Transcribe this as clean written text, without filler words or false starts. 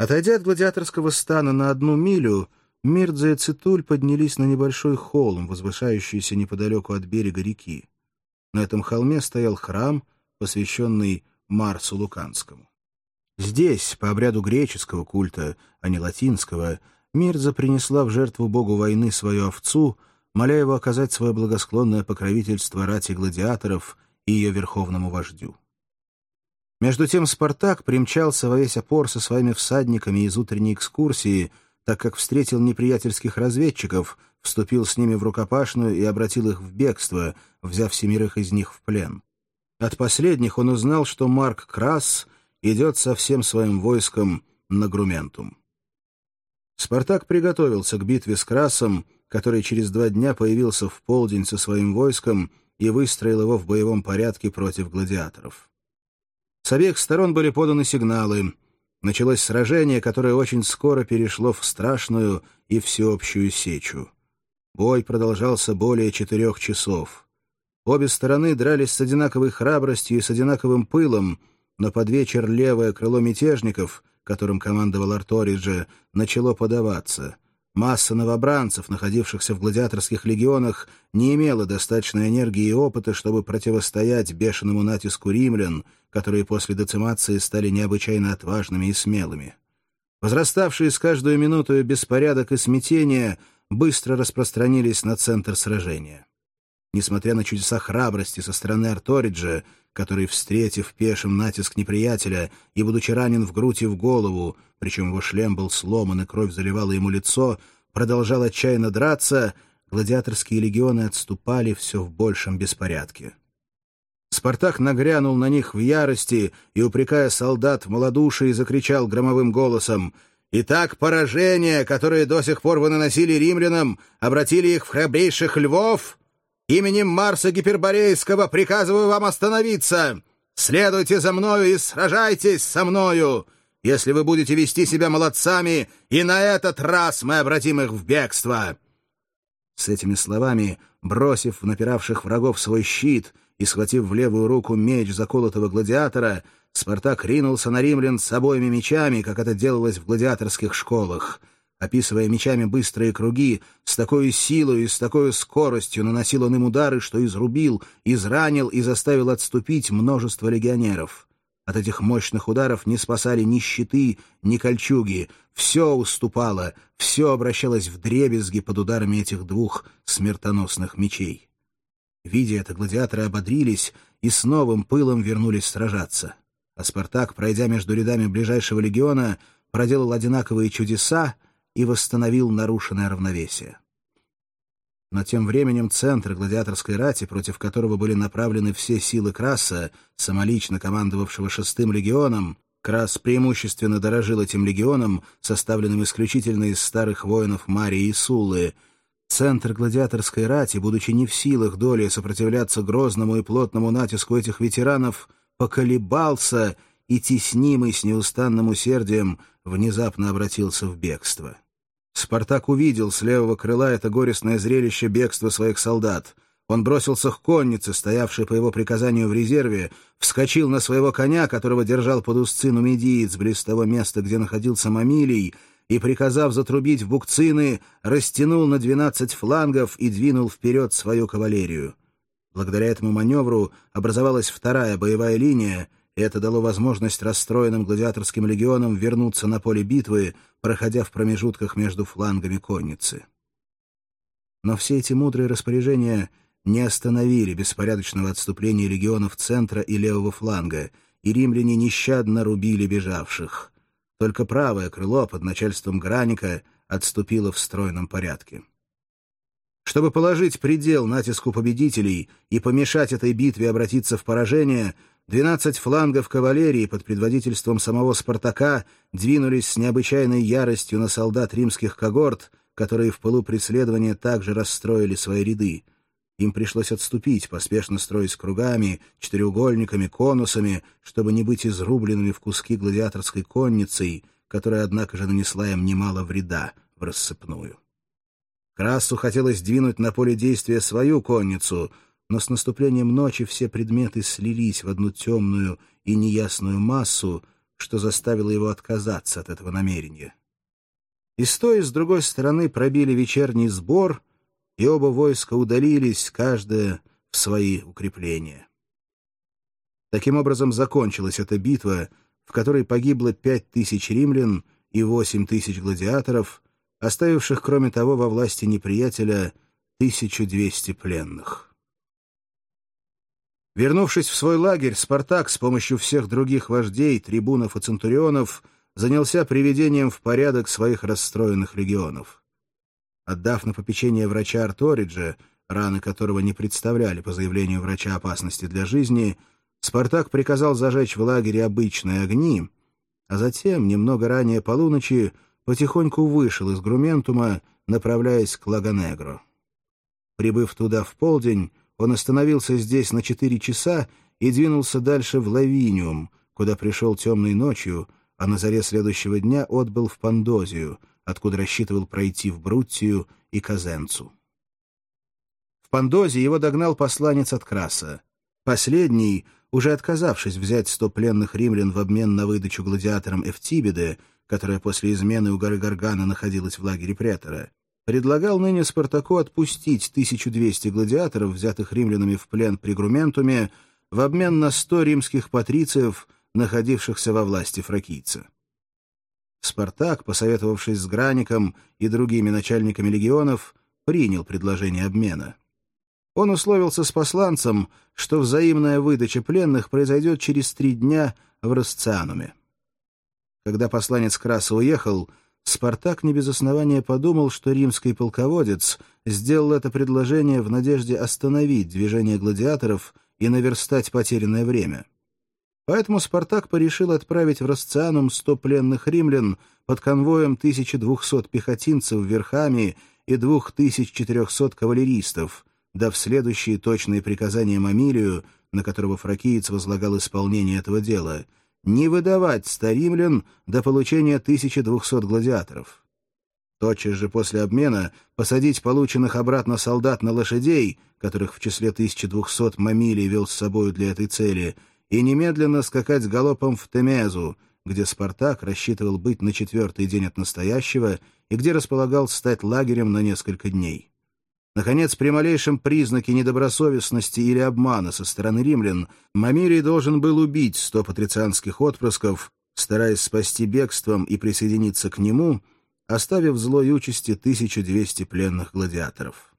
Отойдя от гладиаторского стана на 1 милю, Мирдза и Цитуль поднялись на небольшой холм, возвышающийся неподалеку от берега реки. На этом холме стоял храм, посвященный Марсу Луканскому. Здесь, по обряду греческого культа, а не латинского, Мирдза принесла в жертву богу войны свою овцу, моля его оказать свое благосклонное покровительство рати гладиаторов и ее верховному вождю. Между тем Спартак примчался во весь опор со своими всадниками из утренней экскурсии, так как встретил неприятельских разведчиков, вступил с ними в рукопашную и обратил их в бегство, взяв 7 из них в плен. От последних он узнал, что Марк Крас идет со всем своим войском на Грументум. Спартак приготовился к битве с Красом, который через 2 дня появился в полдень со своим войском и выстроил его в боевом порядке против гладиаторов. С обеих сторон были поданы сигналы. Началось сражение, которое очень скоро перешло в страшную и всеобщую сечу. Бой продолжался более 4 часов. Обе стороны дрались с одинаковой храбростью и с одинаковым пылом, но под вечер левое крыло мятежников, которым командовал Арториджи, начало подаваться. Масса новобранцев, находившихся в гладиаторских легионах, не имела достаточной энергии и опыта, чтобы противостоять бешеному натиску римлян, которые после децимации стали необычайно отважными и смелыми. Возраставшие с каждую минуту беспорядок и смятение быстро распространились на центр сражения. Несмотря на чудеса храбрости со стороны Арториджа, который, встретив пешим натиск неприятеля и, будучи ранен в грудь и в голову, причем его шлем был сломан и кровь заливала ему лицо, продолжал отчаянно драться, гладиаторские легионы отступали все в большем беспорядке. Спартак нагрянул на них в ярости и, упрекая солдат в малодушии, закричал громовым голосом: «Итак, поражения, которые до сих пор вы наносили римлянам, обратили их в храбрейших львов? Именем Марса Гиперборейского приказываю вам остановиться! Следуйте за мною и сражайтесь со мною! Если вы будете вести себя молодцами, и на этот раз мы обратим их в бегство!» С этими словами, бросив в напиравших врагов свой щит и схватив в левую руку меч заколотого гладиатора, Спартак ринулся на римлян с обоими мечами, как это делалось в гладиаторских школах. Описывая мечами быстрые круги, с такой силой и с такой скоростью наносил он им удары, что изрубил, изранил и заставил отступить множество легионеров. От этих мощных ударов не спасали ни щиты, ни кольчуги. Все уступало, все обращалось вдребезги под ударами этих 2 смертоносных мечей. Видя это, гладиаторы ободрились и с новым пылом вернулись сражаться. А Спартак, пройдя между рядами ближайшего легиона, проделал одинаковые чудеса и восстановил нарушенное равновесие. Но тем временем центр гладиаторской рати, против которого были направлены все силы Краса, самолично командовавшего 6-м легионом, Крас преимущественно дорожил этим легионом, составленным исключительно из старых воинов Марии и Суллы. Центр гладиаторской рати, будучи не в силах долей сопротивляться грозному и плотному натиску этих ветеранов, поколебался и, теснимый с неустанным усердием, внезапно обратился в бегство. Спартак увидел с левого крыла это горестное зрелище бегства своих солдат. Он бросился к коннице, стоявшей по его приказанию в резерве, вскочил на своего коня, которого держал под узцы нумидиец близ того места, где находился Мамилий, и, приказав затрубить в букцины, растянул на 12 флангов и двинул вперед свою кавалерию. Благодаря этому маневру образовалась 2-я боевая линия, и это дало возможность расстроенным гладиаторским легионам вернуться на поле битвы, проходя в промежутках между флангами конницы. Но все эти мудрые распоряжения не остановили беспорядочного отступления легионов центра и левого фланга, и римляне нещадно рубили бежавших. Только правое крыло под начальством Граника отступило в стройном порядке. Чтобы положить предел натиску победителей и помешать этой битве обратиться в поражение, 12 флангов кавалерии под предводительством самого Спартака двинулись с необычайной яростью на солдат римских когорт, которые в пылу преследования также расстроили свои ряды. Им пришлось отступить, поспешно строясь кругами, четыреугольниками, конусами, чтобы не быть изрубленными в куски гладиаторской конницей, которая, однако же, нанесла им немало вреда в рассыпную. Красу хотелось двинуть на поле действия свою конницу, но с наступлением ночи все предметы слились в одну темную и неясную массу, что заставило его отказаться от этого намерения. И с той, и с другой стороны пробили вечерний сбор, и оба войска удалились, каждое в свои укрепления. Таким образом закончилась эта битва, в которой погибло 5000 римлян и 8000 гладиаторов, оставивших, кроме того, во власти неприятеля 1200 пленных. Вернувшись в свой лагерь, Спартак с помощью всех других вождей, трибунов и центурионов занялся приведением в порядок своих расстроенных легионов. Отдав на попечение врача Арториджа, раны которого не представляли по заявлению врача опасности для жизни, Спартак приказал зажечь в лагере обычные огни, а затем, немного ранее полуночи, потихоньку вышел из Грументума, направляясь к Лагонегро. Прибыв туда в полдень, он остановился здесь на 4 часа и двинулся дальше в Лавиниум, куда пришел темной ночью, а на заре следующего дня отбыл в Пандозию, откуда рассчитывал пройти в Бруттию и Козенцу. В Пандозии его догнал посланец от Краса. Последний, уже отказавшись взять 100 пленных римлян в обмен на выдачу гладиаторам Эфтибиды, которая после измены у горы Гаргана находилась в лагере претора, предлагал ныне Спартаку отпустить 1200 гладиаторов, взятых римлянами в плен при Грументуме, в обмен на 100 римских патрициев, находившихся во власти фракийца. Спартак, посоветовавшись с Граником и другими начальниками легионов, принял предложение обмена. Он условился с посланцем, что взаимная выдача пленных произойдет через 3 дня в Расциануме. Когда посланец Краса уехал, Спартак не без основания подумал, что римский полководец сделал это предложение в надежде остановить движение гладиаторов и наверстать потерянное время. Поэтому Спартак порешил отправить в Расцианум 100 пленных римлян под конвоем 1200 пехотинцев верхами и 2400 кавалеристов, дав следующие точные приказания Мамилию, на которого фракиец возлагал исполнение этого дела — не выдавать 100 римлян до получения 1200 гладиаторов. Тотчас же после обмена посадить полученных обратно солдат на лошадей, которых в числе 1200 Мамилий вел с собою для этой цели, и немедленно скакать галопом в Темезу, где Спартак рассчитывал быть на 4-й день от настоящего и где располагал стать лагерем на несколько дней. Наконец, при малейшем признаке недобросовестности или обмана со стороны римлян, Мамилий должен был убить 100 патрицианских отпрысков, стараясь спасти бегством и присоединиться к нему, оставив злой участи 1200 пленных гладиаторов.